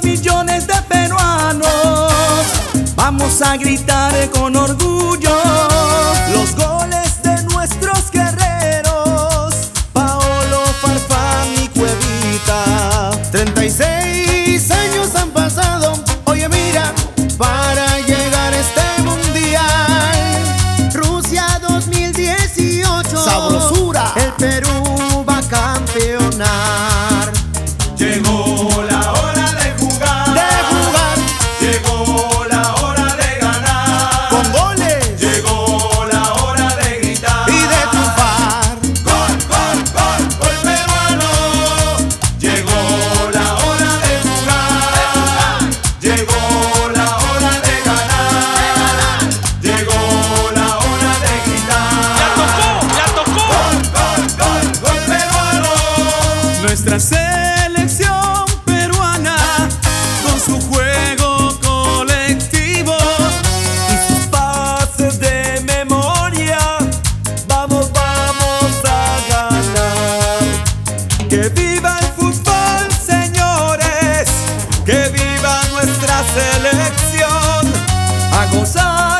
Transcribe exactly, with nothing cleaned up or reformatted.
millones de peruanos vamos a gritar con orgullo los goles de nuestros guerreros, Paolo, Farfán y Cuevita. Treinta y seis años han pasado, oye mira, para llegar a este mundial. Rusia dos mil dieciocho, sabrosura, el Perú va a campeonar. Llegó la hora de jugar, de jugar, llegó la hora de ganar, con goles, llegó la hora de gritar y de triunfar. Gol, gol, gol, gol peruano. Llegó la hora de jugar, llegó la hora de ganar, llegó la hora de gritar. ¡Ya tocó! ¡Ya tocó! Gol, gol, gol, gol peruano. nuestra selección peruana con su juego colectivo y sus pases de memoria. Vamos, vamos a ganar. Que viva el fútbol, señores, que viva nuestra selección, a gozar